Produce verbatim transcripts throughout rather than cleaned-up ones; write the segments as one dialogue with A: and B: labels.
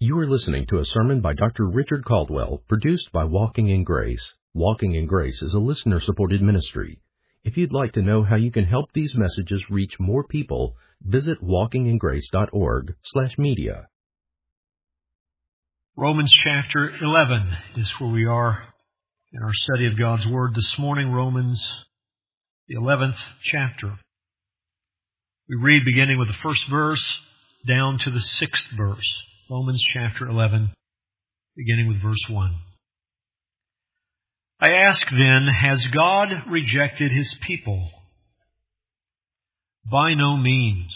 A: You are listening to a sermon by Doctor Richard Caldwell, produced by Walking in Grace. Walking in Grace is a listener-supported ministry. If you'd like to know how you can help these messages reach more people, visit walkingingrace.org slash media.
B: Romans chapter eleven is where we are in our study of God's Word this morning. Romans, the eleventh chapter. We read beginning with the first verse down to the sixth verse. Romans chapter eleven, beginning with verse one. I ask then, has God rejected His people? By no means.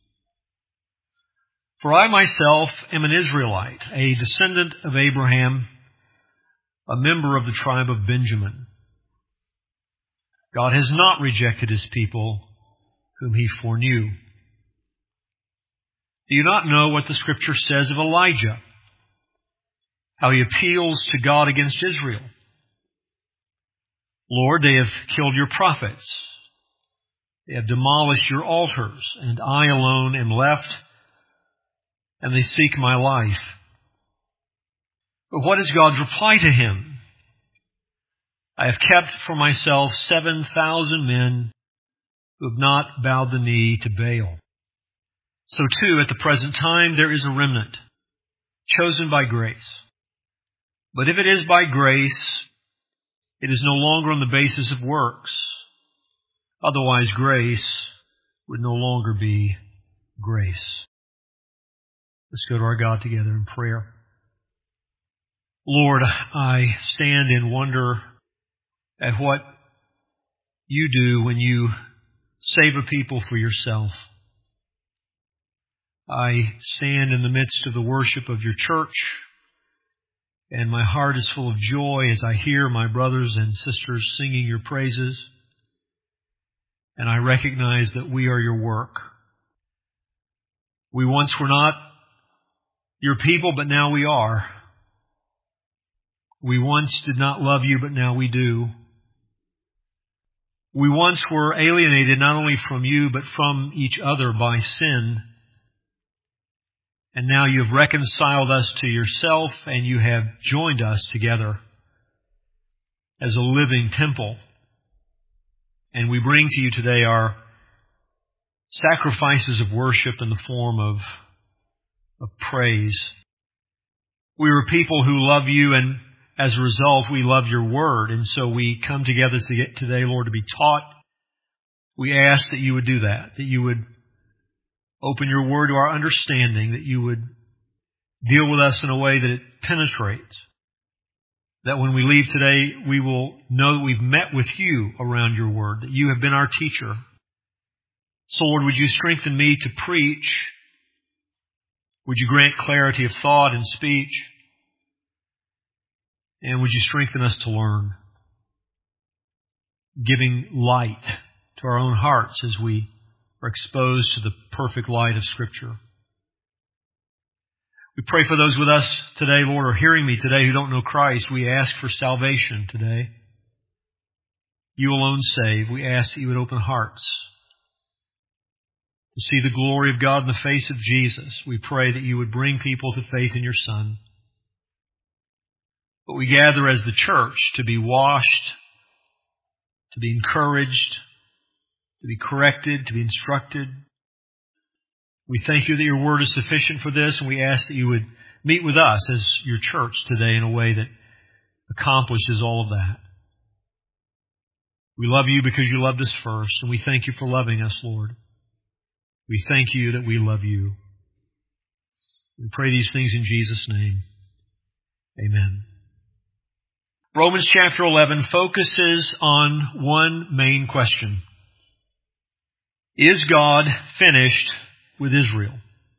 B: For I myself am an Israelite, a descendant of Abraham, a member of the tribe of Benjamin. God has not rejected His people, whom He foreknew. Do you not know what the Scripture says of Elijah? How he appeals to God against Israel. Lord, they have killed your prophets. They have demolished your altars, and I alone am left, and they seek my life. But what is God's reply to him? I have kept for myself seven thousand men who have not bowed the knee to Baal. So too, at the present time, there is a remnant, chosen by grace. But if it is by grace, it is no longer on the basis of works. Otherwise, grace would no longer be grace. Let's go to our God together in prayer. Lord, I stand in wonder at what you do when you save a people for yourself. I stand in the midst of the worship of your church, and my heart is full of joy as I hear my brothers and sisters singing your praises, and I recognize that we are your work. We once were not your people, but now we are. We once did not love you, but now we do. We once were alienated not only from you, but from each other by sin. And now you have reconciled us to yourself, and you have joined us together as a living temple. And we bring to you today our sacrifices of worship in the form of, of praise. We are a people who love you, and as a result, we love your word. And so we come together to get today, Lord, to be taught. We ask that you would do that, that you would open your word to our understanding, that you would deal with us in a way that it penetrates. That when we leave today, we will know that we've met with you around your word, that you have been our teacher. So, Lord, would you strengthen me to preach? Would you grant clarity of thought and speech? And would you strengthen us to learn, giving light to our own hearts as we are exposed to the perfect light of Scripture. We pray for those with us today, Lord, or hearing me today who don't know Christ. We ask for salvation today. You alone save. We ask that you would open hearts to see the glory of God in the face of Jesus. We pray that you would bring people to faith in your Son. But we gather as the church to be washed, to be encouraged, to be corrected, to be instructed. We thank you that your word is sufficient for this, and we ask that you would meet with us as your church today in a way that accomplishes all of that. We love you because you loved us first, and we thank you for loving us, Lord. We thank you that we love you. We pray these things in Jesus' name. Amen. Romans chapter eleven focuses on one main question. Is God finished with Israel?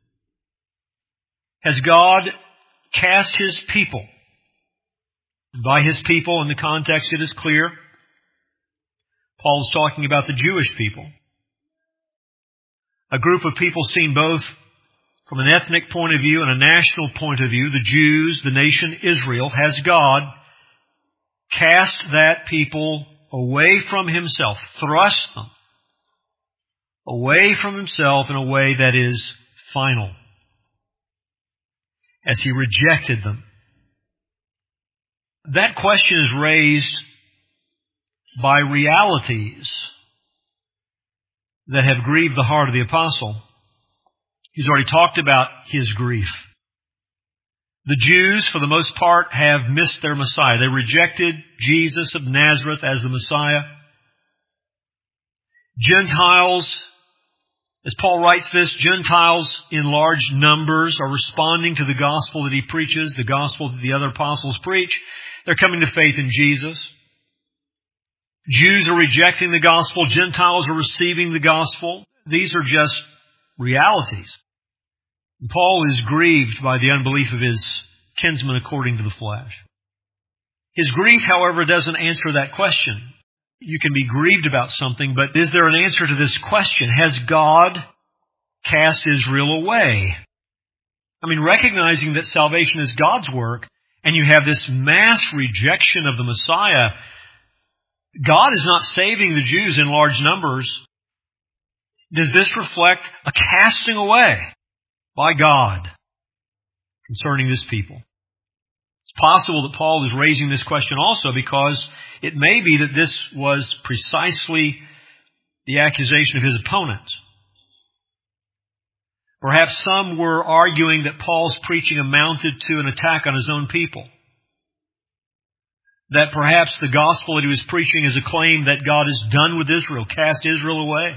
B: Has God cast His people? By His people, in the context, it is clear. Paul is talking about the Jewish people. A group of people seen both from an ethnic point of view and a national point of view. The Jews, the nation Israel. Has God cast that people away from Himself, thrust them away from Himself in a way that is final? as he rejected them. That question is raised by realities that have grieved the heart of the apostle. He's already talked about his grief. The Jews, for the most part, have missed their Messiah. They rejected Jesus of Nazareth as the Messiah. Gentiles, as Paul writes this, Gentiles in large numbers are responding to the gospel that he preaches, the gospel that the other apostles preach. They're coming to faith in Jesus. Jews are rejecting the gospel. Gentiles are receiving the gospel. These are just realities. And Paul is grieved by the unbelief of his kinsmen according to the flesh. His grief, however, doesn't answer that question. You can be grieved about something, but is there an answer to this question? Has God cast Israel away? I mean, recognizing that salvation is God's work, and you have this mass rejection of the Messiah, God is not saving the Jews in large numbers. Does this reflect a casting away by God concerning this people? It's possible that Paul is raising this question also because it may be that this was precisely the accusation of his opponents. Perhaps some were arguing that Paul's preaching amounted to an attack on his own people. That perhaps the gospel that he was preaching is a claim that God is done with Israel, cast Israel away.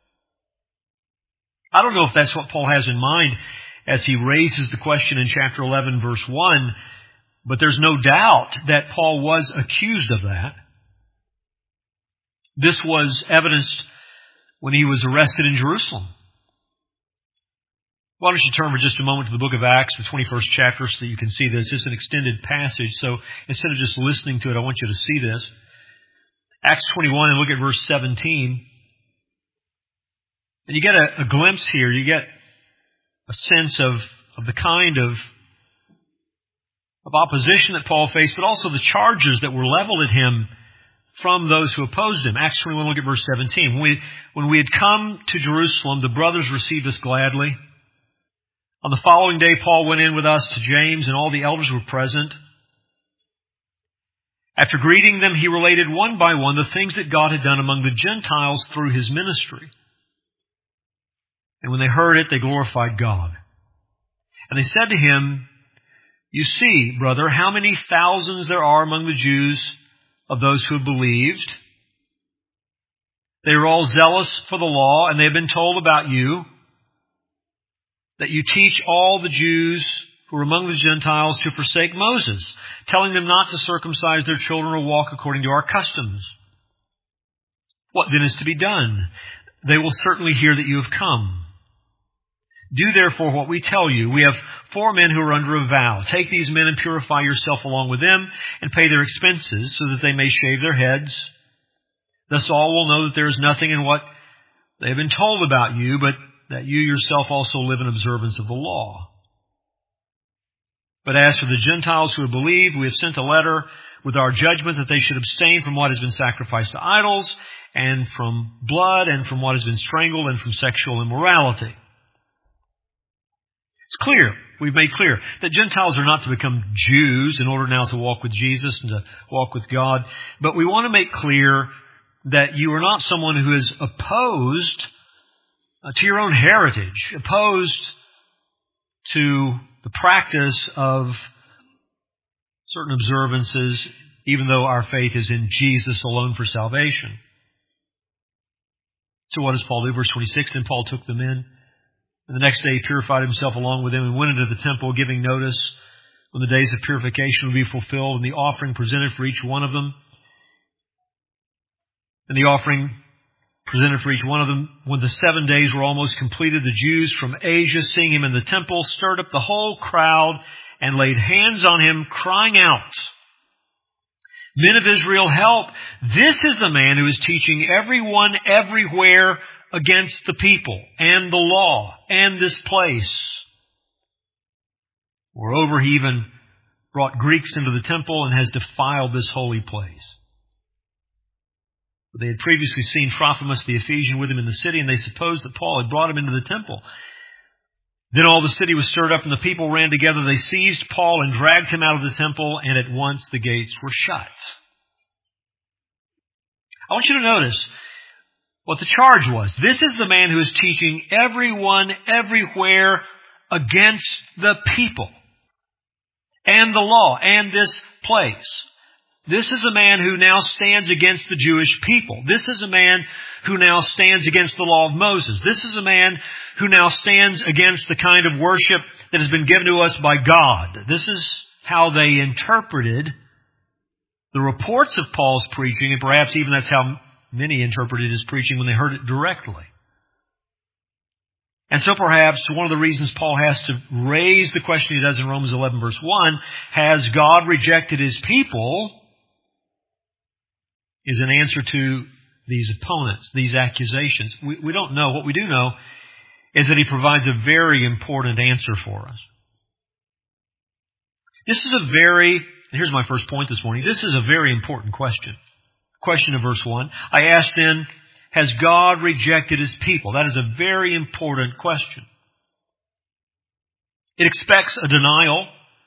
B: I don't know if that's what Paul has in mind as he raises the question in chapter eleven, verse one, but there's no doubt that Paul was accused of that. This was evidenced when he was arrested in Jerusalem. Why don't you turn for just a moment to the book of Acts, the twenty-first chapter, so that you can see this. It's an extended passage, so instead of just listening to it, I want you to see this. Acts twenty-one, and look at verse seventeen. And you get a, a glimpse here, you get a sense of, of the kind of, of opposition that Paul faced, but also the charges that were leveled at him from those who opposed him. Acts twenty-one, look at verse seventeen. When we, when we had come to Jerusalem, the brothers received us gladly. On the following day, Paul went in with us to James, and all the elders were present. After greeting them, he related one by one the things that God had done among the Gentiles through his ministry. And when they heard it, they glorified God. And they said to him, "You see, brother, how many thousands there are among the Jews of those who have believed. They are all zealous for the law, and they have been told about you, that you teach all the Jews who are among the Gentiles to forsake Moses, telling them not to circumcise their children or walk according to our customs. What then is to be done? They will certainly hear that you have come. Do therefore what we tell you. We have four men who are under a vow. Take these men and purify yourself along with them, and pay their expenses, so that they may shave their heads. Thus all will know that there is nothing in what they have been told about you, but that you yourself also live in observance of the law. But as for the Gentiles who have believed, we have sent a letter with our judgment that they should abstain from what has been sacrificed to idols, and from blood, and from what has been strangled, and from sexual immorality." It's clear, we've made clear, that Gentiles are not to become Jews in order now to walk with Jesus and to walk with God. But we want to make clear that you are not someone who is opposed Uh, to your own heritage, opposed to the practice of certain observances, even though our faith is in Jesus alone for salvation. So what does Paul do? Verse twenty-six, "Then Paul took them in, and the next day he purified himself along with them and went into the temple, giving notice when the days of purification would be fulfilled, and the offering presented for each one of them. And the offering presented for each one of them. When the seven days were almost completed, the Jews from Asia, seeing him in the temple, stirred up the whole crowd and laid hands on him, crying out, 'Men of Israel, help! This is the man who is teaching everyone everywhere against the people and the law and this place.' Moreover, he even brought Greeks into the temple and has defiled this holy place." But they had previously seen Trophimus the Ephesian with him in the city, and they supposed that Paul had brought him into the temple. Then all the city was stirred up and the people ran together. They seized Paul and dragged him out of the temple, and at once the gates were shut. I want you to notice what the charge was. This is the man who is teaching everyone, everywhere, against the people and the law and this place. This is a man who now stands against the Jewish people. This is a man who now stands against the law of Moses. This is a man who now stands against the kind of worship that has been given to us by God. This is how they interpreted the reports of Paul's preaching, and perhaps even that's how many interpreted his preaching when they heard it directly. And so perhaps one of the reasons Paul has to raise the question he does in Romans eleven verse one, has God rejected His people, is an answer to these opponents, these accusations. We, we don't know. What we do know is that he provides a very important answer for us. This is a very, here's my first point this morning, this is a very important question. Question of verse one. I asked then, has God rejected His people? That is a very important question. It expects a denial.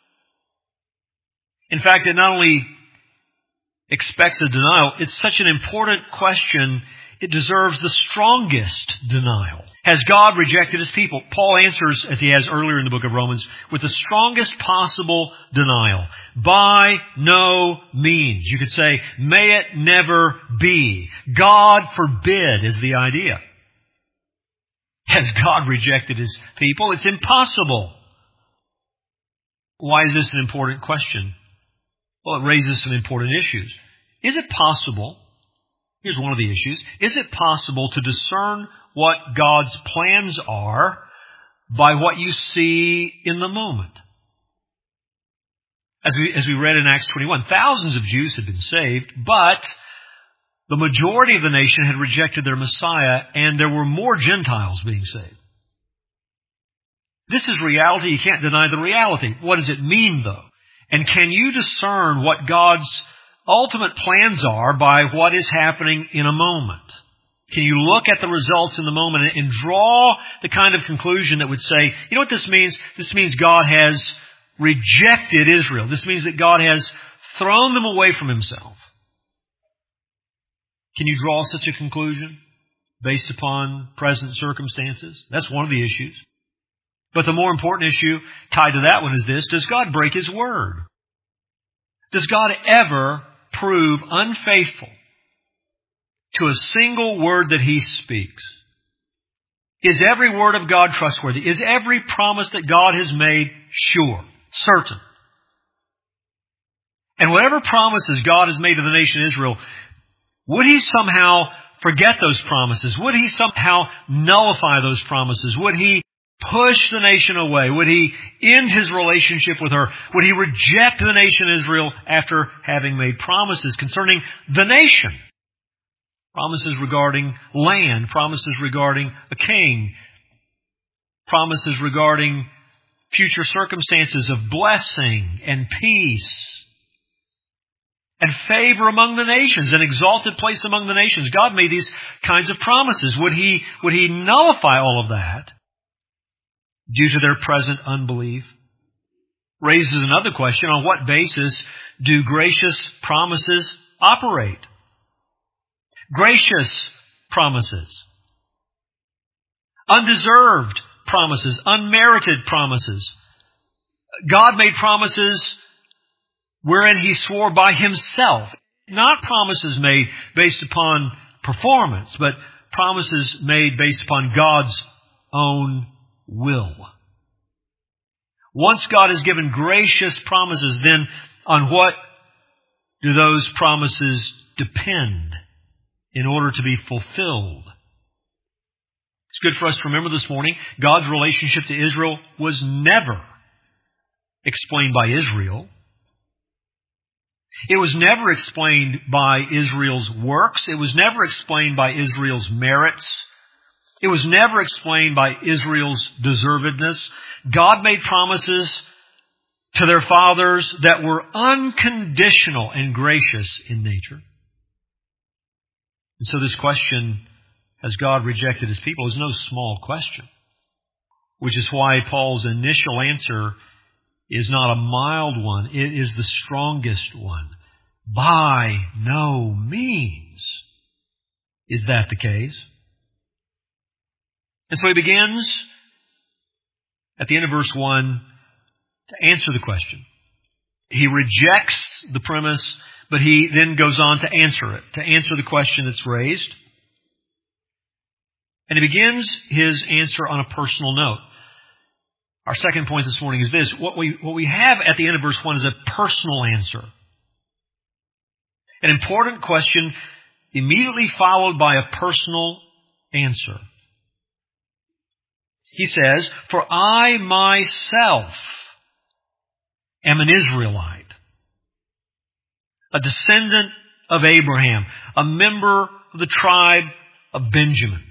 B: In fact, it not only expects a denial, it's such an important question, it deserves the strongest denial. Has God rejected His people? Paul answers, as he has earlier in the book of Romans, with the strongest possible denial. By no means. You could say, may it never be. God forbid is the idea. Has God rejected His people? It's impossible. Why is this an important question? Well, it raises some important issues. Is it possible, here's one of the issues, is it possible to discern what God's plans are by what you see in the moment? As we, as we read in Acts twenty-one, thousands of Jews had been saved, but the majority of the nation had rejected their Messiah, and there were more Gentiles being saved. This is reality. You can't deny the reality. What does it mean, though? And can you discern what God's ultimate plans are by what is happening in a moment? Can you look at the results in the moment and draw the kind of conclusion that would say, you know what this means? This means God has rejected Israel. This means that God has thrown them away from Himself. Can you draw such a conclusion based upon present circumstances? That's one of the issues. But the more important issue tied to that one is this: does God break His word? Does God ever prove unfaithful to a single word that He speaks? Is every word of God trustworthy? Is every promise that God has made sure, certain? And whatever promises God has made to the nation of Israel, would He somehow forget those promises? Would He somehow nullify those promises? Would He push the nation away? Would He end His relationship with her? Would He reject the nation of Israel after having made promises concerning the nation? Promises regarding land, promises regarding a king, promises regarding future circumstances of blessing and peace and favor among the nations, an exalted place among the nations. God made these kinds of promises. Would He, would He nullify all of that due to their present unbelief? Raises another question: on what basis do gracious promises operate? Gracious promises, undeserved promises, unmerited promises. God made promises wherein He swore by Himself, not promises made based upon performance, but promises made based upon God's own will. Once God has given gracious promises, then on what do those promises depend in order to be fulfilled? It's good for us to remember this morning, God's relationship to Israel was never explained by Israel. It was never explained by Israel's works. It was never explained by Israel's merits. It was never explained by Israel's deservedness. God made promises to their fathers that were unconditional and gracious in nature. And so this question, has God rejected His people, is no small question. which is why Paul's initial answer is not a mild one. It is the strongest one. By no means is that the case. And so he begins at the end of verse one to answer the question. He rejects the premise, but he then goes on to answer it, to answer the question that's raised. And he begins his answer on a personal note. Our second point this morning is this. What we, what we have at the end of verse one is a personal answer. An important question immediately followed by a personal answer. He says, "For I myself am an Israelite, a descendant of Abraham, a member of the tribe of Benjamin."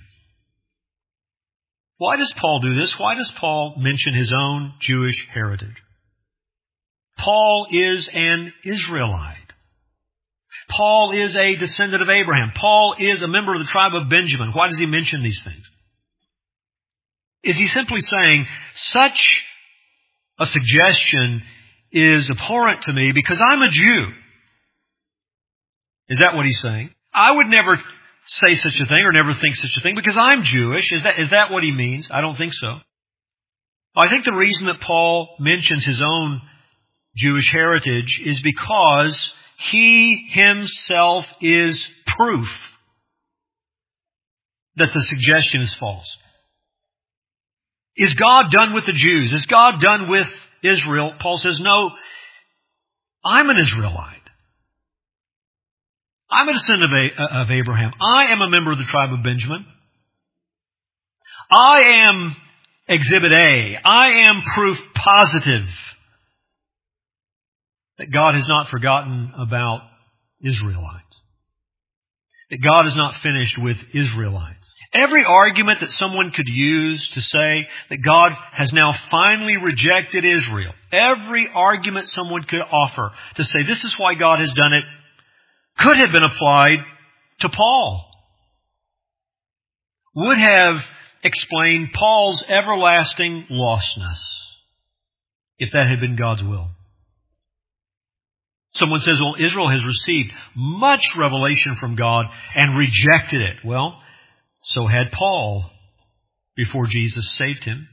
B: Why does Paul do this? Why does Paul mention his own Jewish heritage? Paul is an Israelite. Paul is a descendant of Abraham. Paul is a member of the tribe of Benjamin. Why does he mention these things? Is he simply saying, such a suggestion is abhorrent to me because I'm a Jew? Is that what he's saying? I would never say such a thing or never think such a thing because I'm Jewish. Is that, is that what he means? I don't think so. I think the reason that Paul mentions his own Jewish heritage is because he himself is proof that the suggestion is false. Is God done with the Jews? Is God done with Israel? Paul says, no, I'm an Israelite. I'm a descendant of Abraham. I am a member of the tribe of Benjamin. I am Exhibit A. I am proof positive that God has not forgotten about Israelites. That God is not finished with Israelites. Every argument that someone could use to say that God has now finally rejected Israel, every argument someone could offer to say this is why God has done it, could have been applied to Paul. Would have explained Paul's everlasting lostness if that had been God's will. Someone says, well, Israel has received much revelation from God and rejected it. Well, so had Paul before Jesus saved him.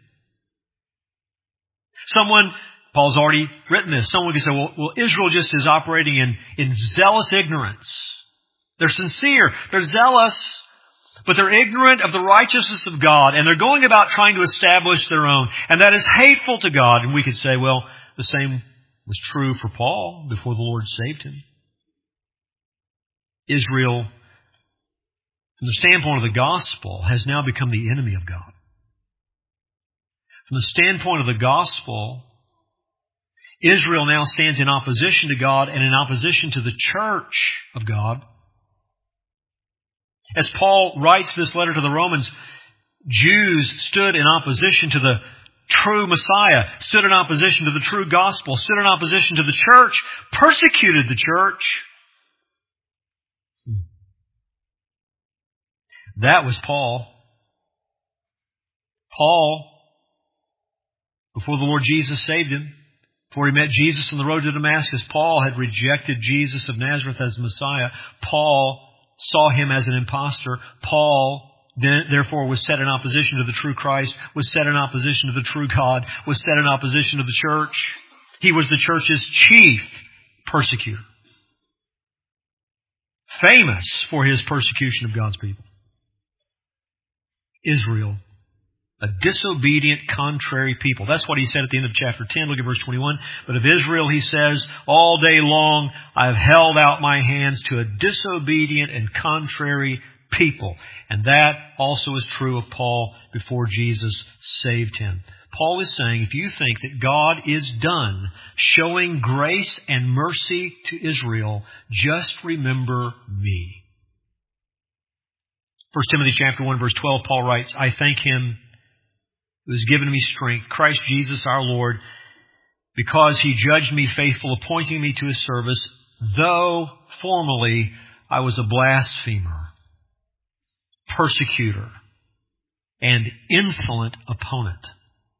B: Someone, Paul's already written this, someone could say, well, well Israel just is operating in, in zealous ignorance. They're sincere, they're zealous, but they're ignorant of the righteousness of God, and they're going about trying to establish their own. And that is hateful to God. And we could say, well, the same was true for Paul before the Lord saved him. Israel, from the standpoint of the gospel, has now become the enemy of God. From the standpoint of the gospel, Israel now stands in opposition to God and in opposition to the church of God. As Paul writes this letter to the Romans, Jews stood in opposition to the true Messiah, stood in opposition to the true gospel, stood in opposition to the church, persecuted the church. That was Paul. Paul, before the Lord Jesus saved him, before he met Jesus on the road to Damascus, Paul had rejected Jesus of Nazareth as Messiah. Paul saw him as an impostor. Paul, then, therefore, was set in opposition to the true Christ, was set in opposition to the true God, was set in opposition to the church. He was the church's chief persecutor. Famous for his persecution of God's people. Israel, a disobedient, contrary people. That's what he said at the end of chapter ten. Look at verse twenty-one. But of Israel, he says, all day long I have held out my hands to a disobedient and contrary people. And that also is true of Paul before Jesus saved him. Paul is saying, if you think that God is done showing grace and mercy to Israel, just remember me. First Timothy chapter one, verse twelve, Paul writes, I thank him who has given me strength, Christ Jesus our Lord, because he judged me faithful, appointing me to his service, though formerly I was a blasphemer, persecutor, and insolent opponent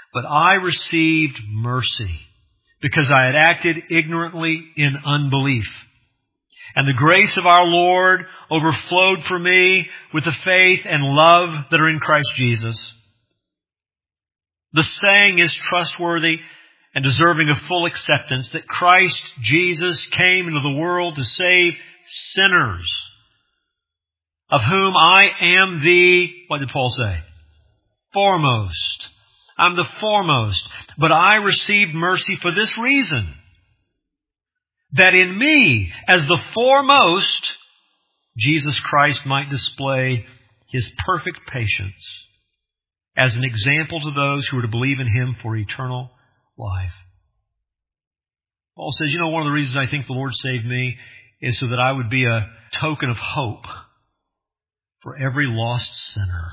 B: But I received mercy because I had acted ignorantly in unbelief. And the grace of our Lord overflowed for me with the faith and love that are in Christ Jesus. The saying is trustworthy and deserving of full acceptance that Christ Jesus came into the world to save sinners, of whom I am the, what did Paul say? Foremost. I'm the foremost. But I received mercy for this reason, that in me, as the foremost, Jesus Christ might display His perfect patience as an example to those who are to believe in Him for eternal life. Paul says, you know, one of the reasons I think the Lord saved me is so that I would be a token of hope for every lost sinner.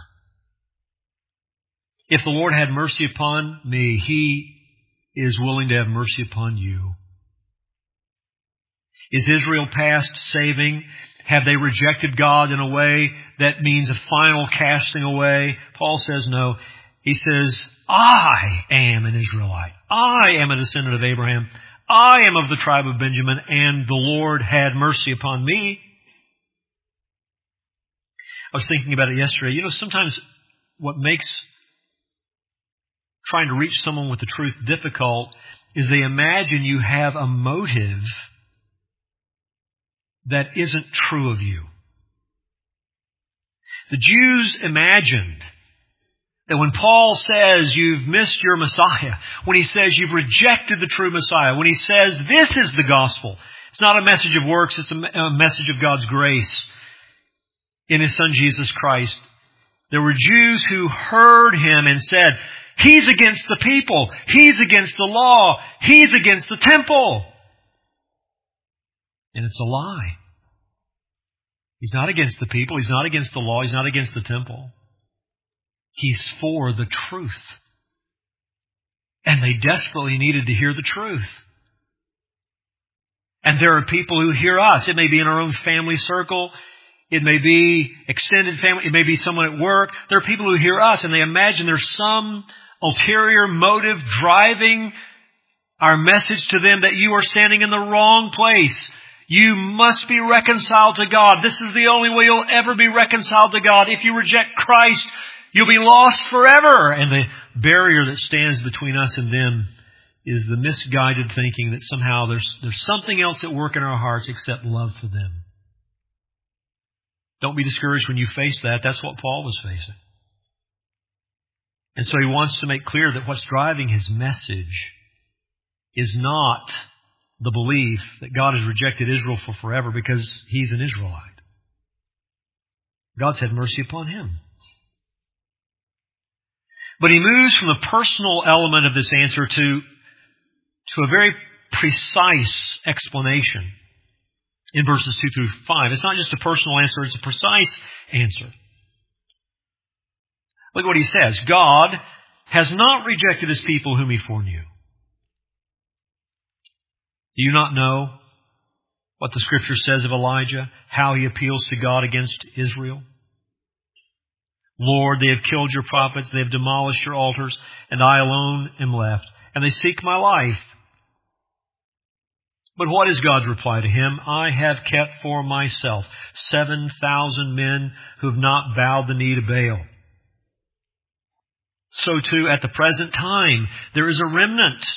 B: If the Lord had mercy upon me, He is willing to have mercy upon you. Is Israel past saving? Have they rejected God in a way that means a final casting away? Paul says no. He says, I am an Israelite. I am a descendant of Abraham. I am of the tribe of Benjamin, and the Lord had mercy upon me. I was thinking about it yesterday. You know, sometimes what makes trying to reach someone with the truth difficult is they imagine you have a motive that isn't true of you. The Jews imagined that when Paul says you've missed your Messiah, when he says you've rejected the true Messiah, when he says this is the gospel, it's not a message of works, it's a message of God's grace in His Son Jesus Christ. There were Jews who heard him and said, He's against the people. He's against the law. He's against the temple. And it's a lie. He's not against the people. He's not against the law. He's not against the temple. He's for the truth. And they desperately needed to hear the truth. And there are people who hear us. It may be in our own family circle. It may be extended family. It may be someone at work. There are people who hear us and they imagine there's some ulterior motive driving our message to them that you are standing in the wrong place. You must be reconciled to God. This is the only way you'll ever be reconciled to God. If you reject Christ, you'll be lost forever. And the barrier that stands between us and them is the misguided thinking that somehow there's, there's something else at work in our hearts except love for them. Don't be discouraged when you face that. That's what Paul was facing. And so he wants to make clear that what's driving his message is not the belief that God has rejected Israel for forever because he's an Israelite. God's had mercy upon him. But he moves from the personal element of this answer to, to a very precise explanation in verses two through five. It's not just a personal answer, it's a precise answer. Look at what he says. God has not rejected His people whom He foreknew. Do you not know what the Scripture says of Elijah? How he appeals to God against Israel? Lord, they have killed your prophets, they have demolished your altars, and I alone am left, and they seek my life. But what is God's reply to him? I have kept for myself seven thousand men who have not bowed the knee to Baal. So too, at the present time, there is a remnant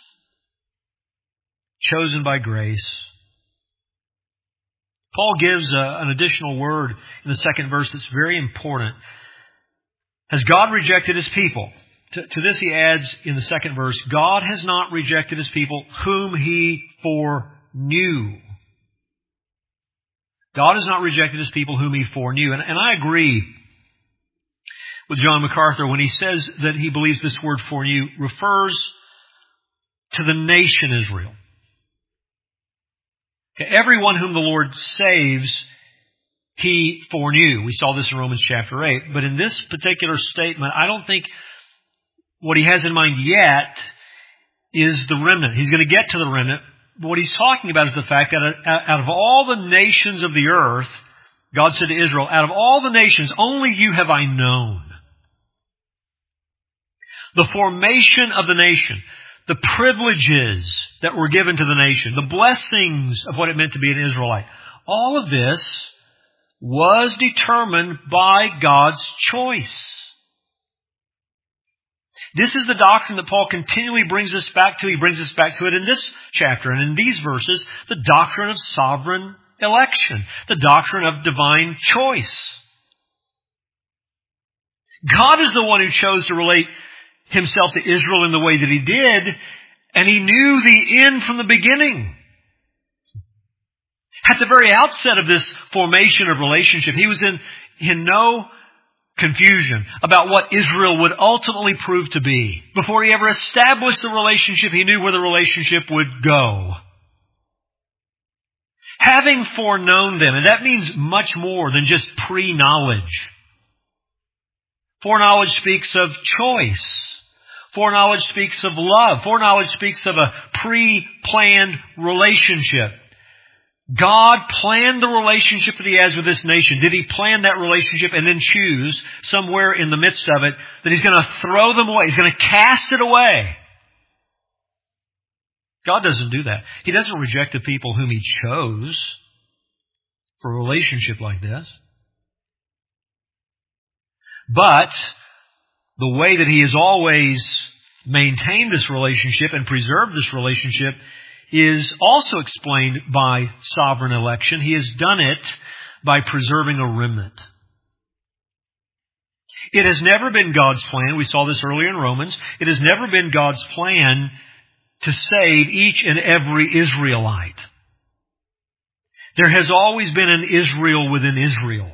B: chosen by grace. Paul gives a, an additional word in the second verse that's very important. Has God rejected His people? To, to this he adds in the second verse, God has not rejected His people whom He foreknew. God has not rejected His people whom He foreknew. And, and I agree with John MacArthur when he says that he believes this word foreknew refers to the nation Israel. Okay, everyone whom the Lord saves, He foreknew. We saw this in Romans chapter eight. But in this particular statement, I don't think what he has in mind yet is the remnant. He's going to get to the remnant. But what he's talking about is the fact that out of all the nations of the earth, God said to Israel, out of all the nations, only you have I known. the formation of the nation, the privileges that were given to the nation, the blessings of what it meant to be an Israelite. All of this was determined by God's choice. This is the doctrine that Paul continually brings us back to. He brings us back to it in this chapter and in these verses, the doctrine of sovereign election, the doctrine of divine choice. God is the one who chose to relate himself to Israel in the way that he did, and he knew the end from the beginning. At the very outset of this formation of relationship, he was in, in no confusion about what Israel would ultimately prove to be. Before he ever established the relationship, he knew where the relationship would go. Having foreknown them, and that means much more than just pre-knowledge. Foreknowledge speaks of choice. Foreknowledge speaks of love. Foreknowledge speaks of a pre-planned relationship. God planned the relationship that he has with this nation. Did he plan that relationship and then choose somewhere in the midst of it that he's going to throw them away? He's going to cast it away. God doesn't do that. He doesn't reject the people whom he chose for a relationship like this. But the way that he has always maintained this relationship and preserved this relationship is also explained by sovereign election. He has done it by preserving a remnant. It has never been God's plan. We saw this earlier in Romans. It has never been God's plan to save each and every Israelite. There has always been an Israel within Israel.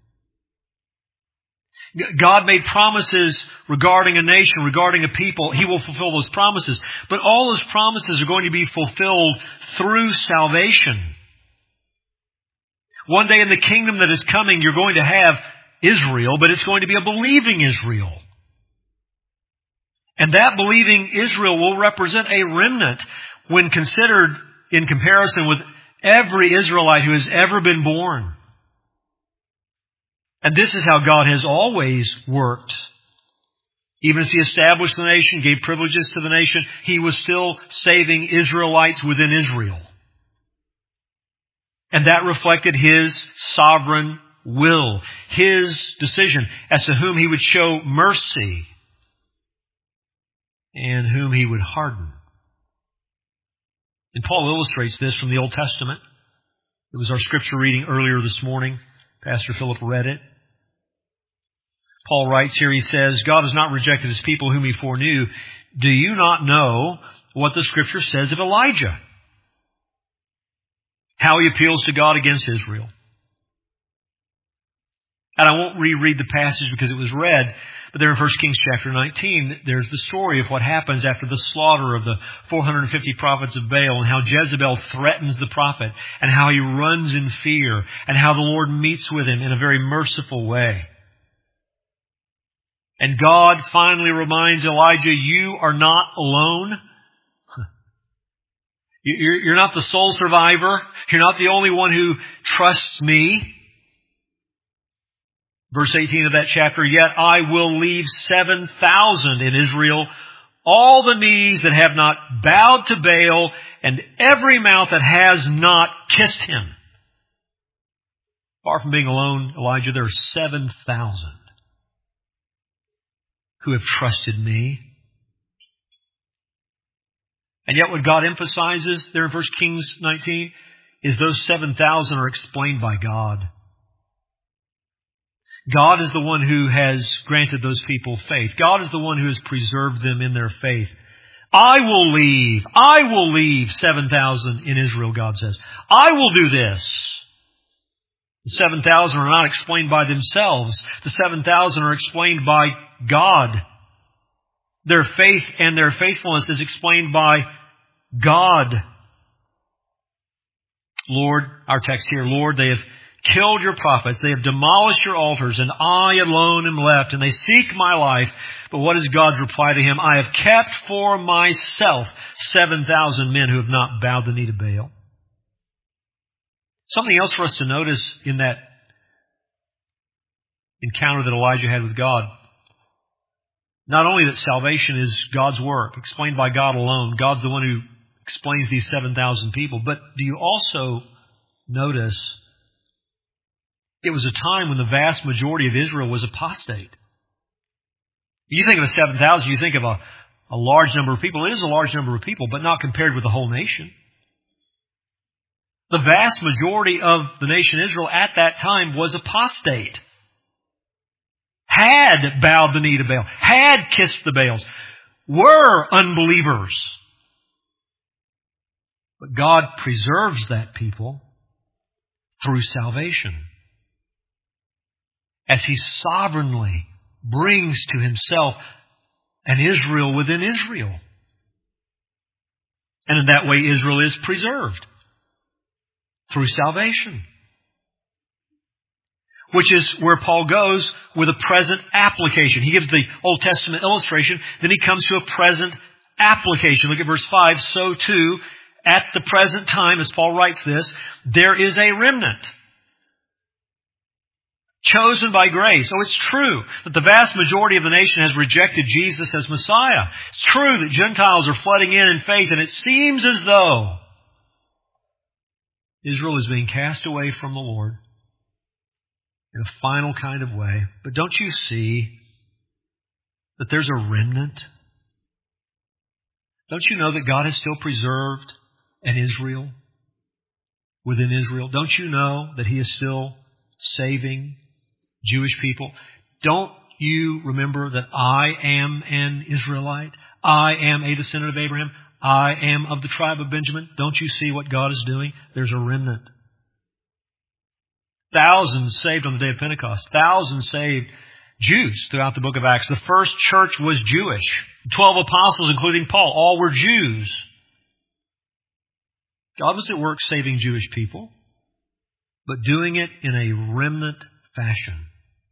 B: God made promises regarding a nation, regarding a people. He will fulfill those promises. But all those promises are going to be fulfilled through salvation. One day in the kingdom that is coming, you're going to have Israel, but it's going to be a believing Israel. And that believing Israel will represent a remnant when considered in comparison with every Israelite who has ever been born. And this is how God has always worked. Even as he established the nation, gave privileges to the nation, he was still saving Israelites within Israel. And that reflected his sovereign will, his decision as to whom he would show mercy and whom he would harden. And Paul illustrates this from the Old Testament. It was our scripture reading earlier this morning. Pastor Philip read it. Paul writes here, he says, God has not rejected his people whom he foreknew. Do you not know what the scripture says of Elijah? How he appeals to God against Israel. And I won't reread the passage because it was read, but there in First Kings chapter nineteen, there's the story of what happens after the slaughter of the four hundred fifty prophets of Baal, and how Jezebel threatens the prophet, and how he runs in fear, and how the Lord meets with him in a very merciful way. And God finally reminds Elijah, you are not alone. You're not the sole survivor. You're not the only one who trusts me. Verse eighteen of that chapter, yet I will leave seven thousand in Israel, all the knees that have not bowed to Baal, and every mouth that has not kissed him. Far from being alone, Elijah, there are seven thousand who have trusted me. And yet what God emphasizes there in First Kings nineteen is those seven thousand are explained by God. God is the one who has granted those people faith. God is the one who has preserved them in their faith. I will leave, I will leave seven thousand in Israel, God says. I will do this. The seven thousand are not explained by themselves. The seven thousand are explained by God. Their faith and their faithfulness is explained by God. Lord, our text here, Lord, they have killed your prophets. They have demolished your altars, and I alone am left, and they seek my life. But what is God's reply to him? I have kept for myself seven thousand men who have not bowed the knee to Baal. Something else for us to notice in that encounter that Elijah had with God. Not only that salvation is God's work, explained by God alone, God's the one who explains these seven thousand people, but do you also notice it was a time when the vast majority of Israel was apostate? You think of a seven thousand, you think of a, a large number of people. It is a large number of people, but not compared with the whole nation. The vast majority of the nation Israel at that time was apostate. Had bowed the knee to Baal. Had kissed the Baals. Were unbelievers. But God preserves that people through salvation, as He sovereignly brings to Himself an Israel within Israel. And in that way, Israel is preserved through salvation. Which is where Paul goes with a present application. He gives the Old Testament illustration, then he comes to a present application. Look at verse five. So too, at the present time, as Paul writes this, there is a remnant chosen by grace. So it's true that the vast majority of the nation has rejected Jesus as Messiah. It's true that Gentiles are flooding in in faith, and it seems as though Israel is being cast away from the Lord in a final kind of way. But don't you see that there's a remnant? Don't you know that God has still preserved an Israel within Israel? Don't you know that He is still saving Jewish people? Don't you remember that I am an Israelite? I am a descendant of Abraham. I am of the tribe of Benjamin. Don't you see what God is doing? There's a remnant. Thousands saved on the day of Pentecost. Thousands saved Jews throughout the book of Acts. The first church was Jewish. Twelve apostles, including Paul, all were Jews. God was at work saving Jewish people, but doing it in a remnant fashion.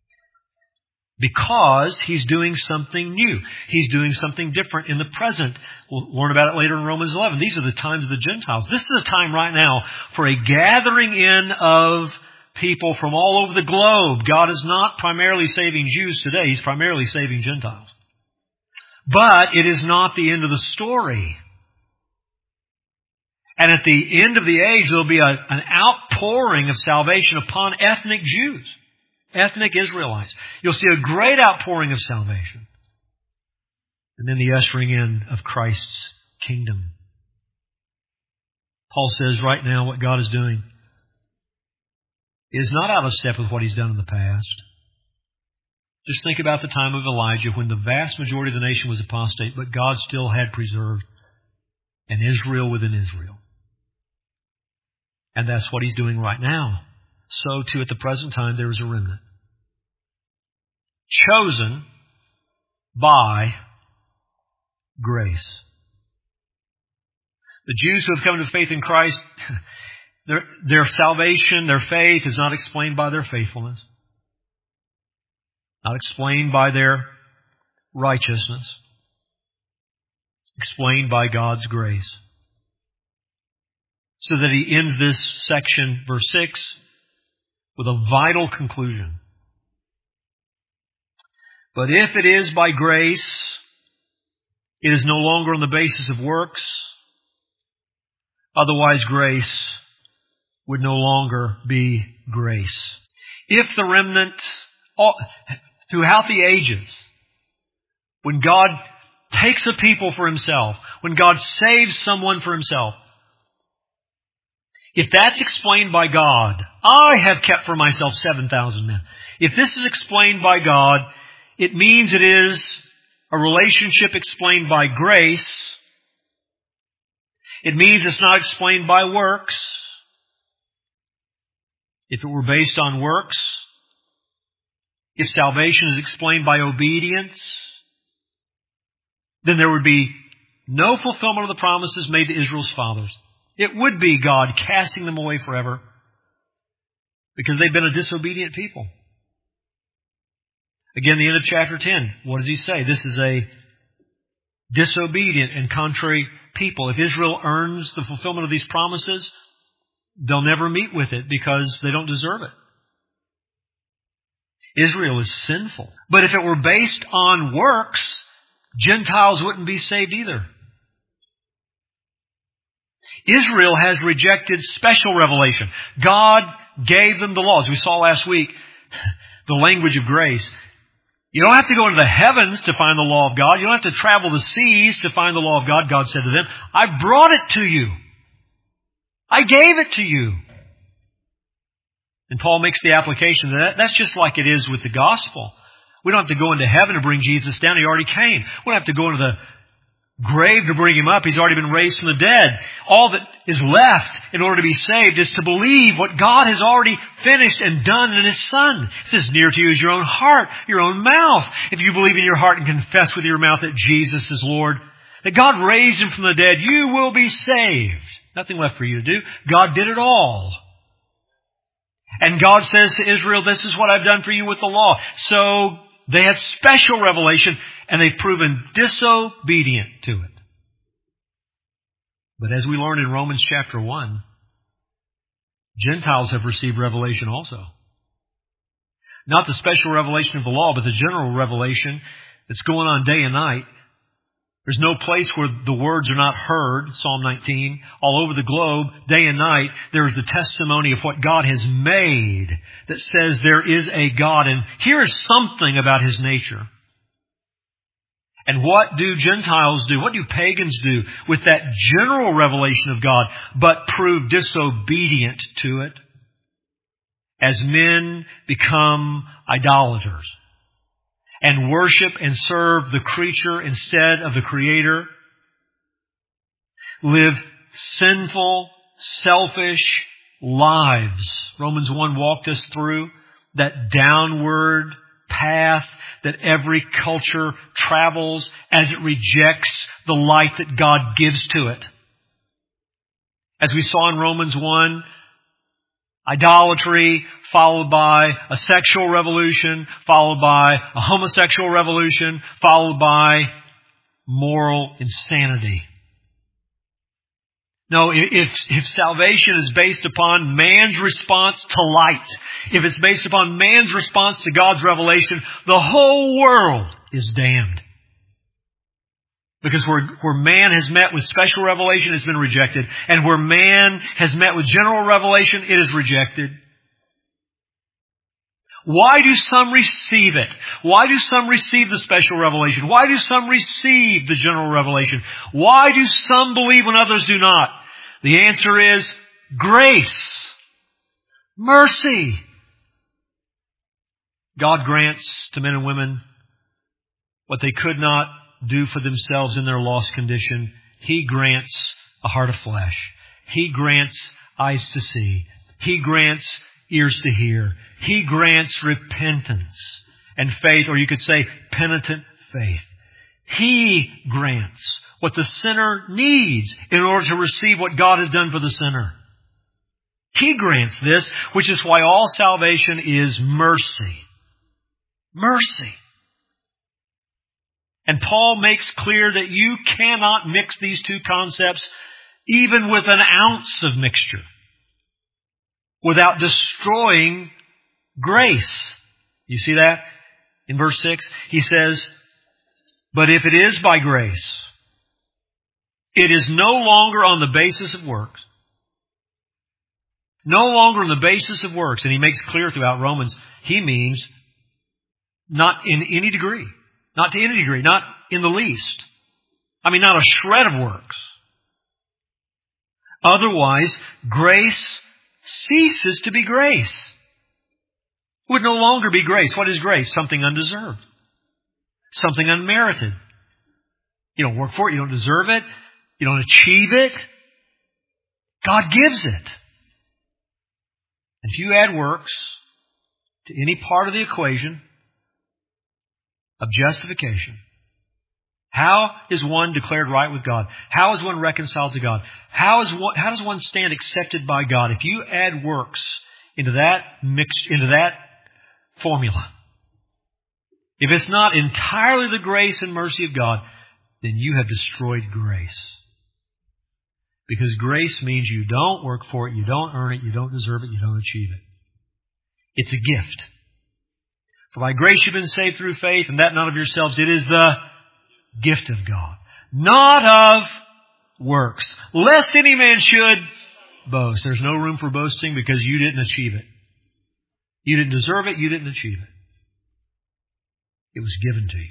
B: Because He's doing something new. He's doing something different in the present. We'll learn about it later in Romans eleven. These are the times of the Gentiles. This is a time right now for a gathering in of people from all over the globe. God is not primarily saving Jews today. He's primarily saving Gentiles. But it is not the end of the story. And at the end of the age, there will be a, an outpouring of salvation upon ethnic Jews, ethnic Israelites. You'll see a great outpouring of salvation. And then the ushering in of Christ's kingdom. Paul says right now what God is doing is not out of step with what He's done in the past. Just think about the time of Elijah when the vast majority of the nation was apostate, but God still had preserved an Israel within Israel. And that's what He's doing right now. So too at the present time there is a remnant. Chosen by grace. The Jews who have come to faith in Christ, Their, their salvation, their faith is not explained by their faithfulness. Not explained by their righteousness. Explained by God's grace. So that he ends this section, verse six, with a vital conclusion. But if it is by grace, it is no longer on the basis of works. Otherwise, grace would no longer be grace. If the remnant, all, throughout the ages, when God takes a people for Himself, when God saves someone for Himself, if that's explained by God, I have kept for myself seven thousand men. If this is explained by God, it means it is a relationship explained by grace. It means it's not explained by works. If it were based on works, if salvation is explained by obedience, then there would be no fulfillment of the promises made to Israel's fathers. It would be God casting them away forever because they've been a disobedient people. Again, the end of chapter ten, what does he say? This is a disobedient and contrary people. If Israel earns the fulfillment of these promises, they'll never meet with it because they don't deserve it. Israel is sinful. But if it were based on works, Gentiles wouldn't be saved either. Israel has rejected special revelation. God gave them the laws. We saw last week the language of grace. You don't have to go into the heavens to find the law of God. You don't have to travel the seas to find the law of God. God said to them, I brought it to you. I gave it to you. And Paul makes the application that that's just like it is with the gospel. We don't have to go into heaven to bring Jesus down. He already came. We don't have to go into the grave to bring Him up. He's already been raised from the dead. All that is left in order to be saved is to believe what God has already finished and done in His Son. It's as near to you as your own heart, your own mouth. If you believe in your heart and confess with your mouth that Jesus is Lord, that God raised Him from the dead, you will be saved. Nothing left for you to do. God did it all. And God says to Israel, this is what I've done for you with the law. So they had special revelation, and they've proven disobedient to it. But as we learned in Romans chapter one, Gentiles have received revelation also. Not the special revelation of the law, but the general revelation that's going on day and night. There's no place where the words are not heard, Psalm nineteen. All over the globe, day and night, there is the testimony of what God has made that says there is a God. And here is something about His nature. And what do Gentiles do? What do pagans do with that general revelation of God, but prove disobedient to it? As men become idolaters and worship and serve the creature instead of the Creator, live sinful, selfish lives. Romans one walked us through that downward path that every culture travels as it rejects the light that God gives to it. As we saw in Romans one, idolatry followed by a sexual revolution, followed by a homosexual revolution, followed by moral insanity. No, if, if salvation is based upon man's response to light, if it's based upon man's response to God's revelation, the whole world is damned. Because where, where man has met with special revelation, it's been rejected. And where man has met with general revelation, it is rejected. Why do some receive it? Why do some receive the special revelation? Why do some receive the general revelation? Why do some believe when others do not? The answer is grace. Mercy. God grants to men and women what they could not do for themselves in their lost condition. He grants a heart of flesh. He grants eyes to see. He grants ears to hear. He grants repentance and faith, or you could say penitent faith. He grants what the sinner needs in order to receive what God has done for the sinner. He grants this, which is why all salvation is mercy. Mercy. And Paul makes clear that you cannot mix these two concepts even with an ounce of mixture without destroying grace. You see that? In verse six, he says, but if it is by grace, it is no longer on the basis of works. No longer on the basis of works. And he makes clear throughout Romans, he means not in any degree. Not to any degree. Not in the least. I mean, not a shred of works. Otherwise, grace ceases to be grace. It would no longer be grace. What is grace? Something undeserved. Something unmerited. You don't work for it. You don't deserve it. You don't achieve it. God gives it. If you add works to any part of the equation of justification, how is one declared right with God? How is one reconciled to God? How is one, how does one stand accepted by God? If you add works into that mix, into that formula, if it's not entirely the grace and mercy of God, then you have destroyed grace. Because grace means you don't work for it, you don't earn it, you don't deserve it, you don't achieve it. It's a gift. For by grace you've been saved through faith, and that not of yourselves. It is the gift of God, not of works, lest any man should boast. There's no room for boasting because you didn't achieve it. You didn't deserve it. You didn't achieve it. It was given to you.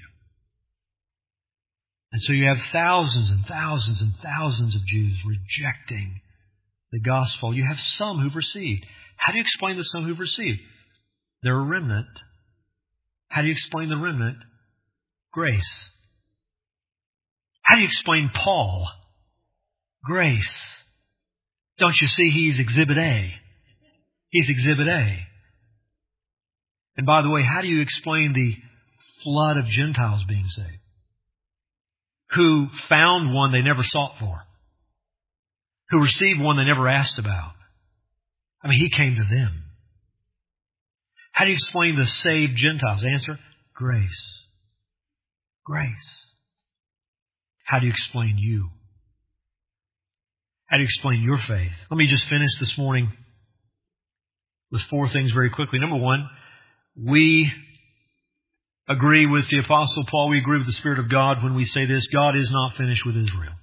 B: And so you have thousands and thousands and thousands of Jews rejecting the gospel. You have some who've received. How do you explain the some who've received? They're a remnant. How do you explain the remnant? Grace. How do you explain Paul? Grace. Don't you see he's Exhibit A? He's Exhibit A. And by the way, how do you explain the flood of Gentiles being saved? Who found one they never sought for. Who received one they never asked about. I mean, he came to them. How do you explain the saved Gentiles? Answer, grace. Grace. How do you explain you? How do you explain your faith? Let me just finish this morning with four things very quickly. Number one, we agree with the Apostle Paul. We agree with the Spirit of God when we say this: God is not finished with Israel.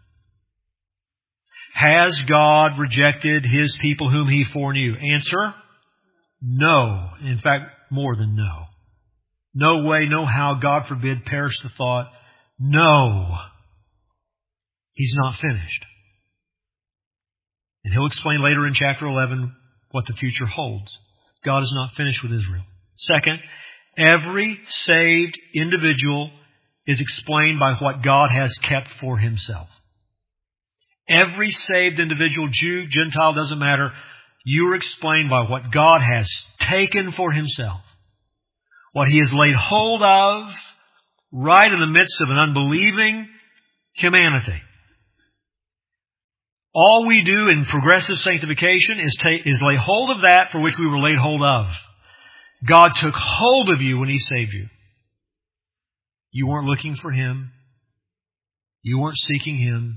B: Has God rejected His people whom He foreknew? Answer, no. In fact, more than no. No way, no how, God forbid, perish the thought. No. He's not finished. And He'll explain later in chapter eleven what the future holds. God is not finished with Israel. Second, every saved individual is explained by what God has kept for Himself. Every saved individual, Jew, Gentile, doesn't matter. You are explained by what God has taken for Himself. What He has laid hold of right in the midst of an unbelieving humanity. All we do in progressive sanctification is, take, is lay hold of that for which we were laid hold of. God took hold of you when He saved you. You weren't looking for Him. You weren't seeking Him.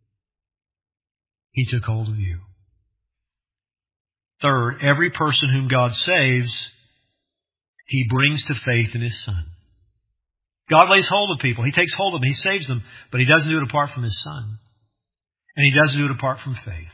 B: He took hold of you. Third, every person whom God saves, He brings to faith in His Son. God lays hold of people. He takes hold of them. He saves them. But He doesn't do it apart from His Son. And He doesn't do it apart from faith.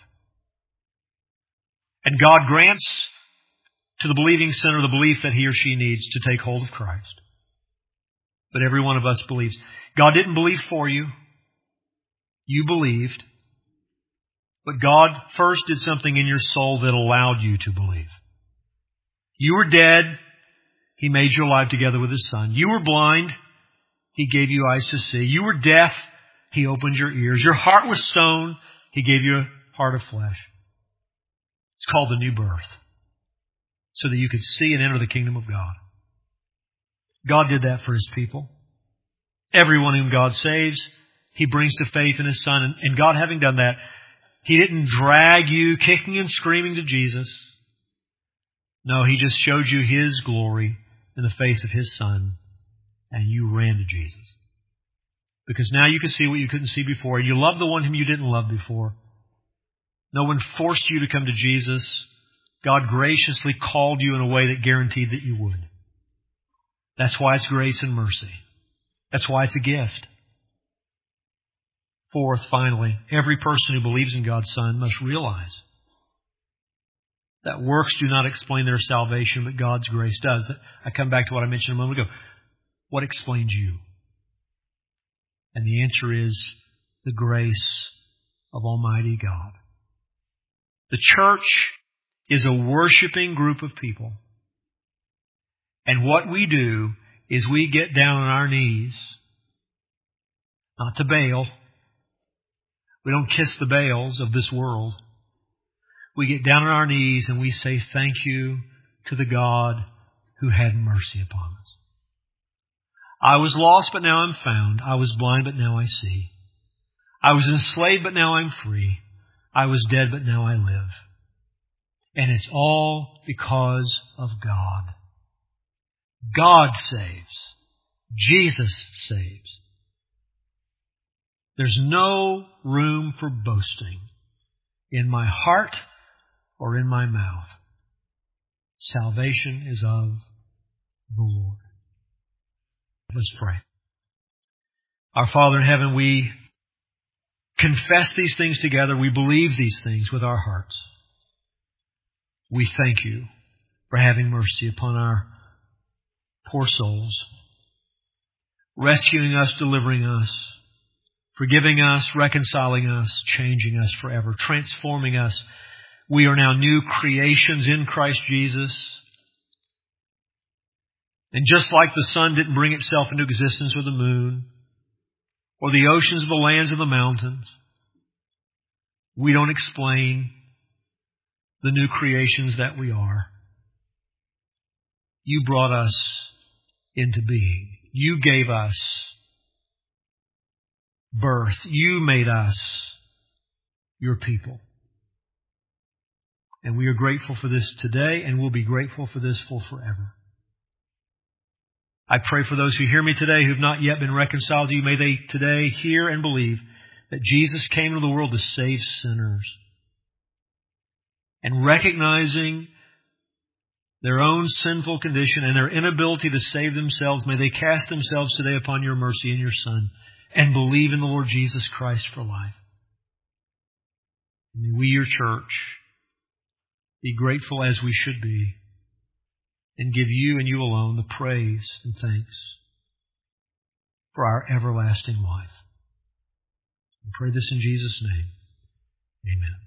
B: And God grants to the believing sinner the belief that he or she needs to take hold of Christ. But every one of us believes. God didn't believe for you. You believed. But God first did something in your soul that allowed you to believe. You were dead. He made you alive together with His Son. You were blind. He gave you eyes to see. You were deaf. He opened your ears. Your heart was stone. He gave you a heart of flesh. It's called the new birth. So that you could see and enter the kingdom of God. God did that for His people. Everyone whom God saves, He brings to faith in His Son. And, and God, having done that, He didn't drag you kicking and screaming to Jesus. No, He just showed you His glory in the face of His Son. And you ran to Jesus. Because now you can see what you couldn't see before. You love the one whom you didn't love before. No one forced you to come to Jesus. God graciously called you in a way that guaranteed that you would. That's why it's grace and mercy. That's why it's a gift. Fourth, finally, every person who believes in God's Son must realize that works do not explain their salvation, but God's grace does. I come back to what I mentioned a moment ago. What explains you? And the answer is the grace of Almighty God. The church is a worshiping group of people. And what we do is we get down on our knees, not to Baal. We don't kiss the Baals of this world. We get down on our knees and we say thank you to the God who had mercy upon us. I was lost, but now I'm found. I was blind, but now I see. I was enslaved, but now I'm free. I was dead, but now I live. And it's all because of God. God saves. Jesus saves. There's no room for boasting in my heart or in my mouth. Salvation is of the Lord. Let's pray. Our Father in heaven, we confess these things together. We believe these things with our hearts. We thank you for having mercy upon our poor souls, rescuing us, delivering us, forgiving us, reconciling us, changing us forever, transforming us. We are now new creations in Christ Jesus. And just like the sun didn't bring itself into existence, or the moon, or the oceans, the lands, and the mountains, we don't explain the new creations that we are. You brought us into being. You gave us birth. You made us your people. And we are grateful for this today, and we'll be grateful for this for forever. I pray for those who hear me today who have not yet been reconciled to you. May they today hear and believe that Jesus came into the world to save sinners. And recognizing their own sinful condition and their inability to save themselves, may they cast themselves today upon your mercy and your Son and believe in the Lord Jesus Christ for life. May we, your church, be grateful as we should be and give you and you alone the praise and thanks for our everlasting life. We pray this in Jesus' name. Amen.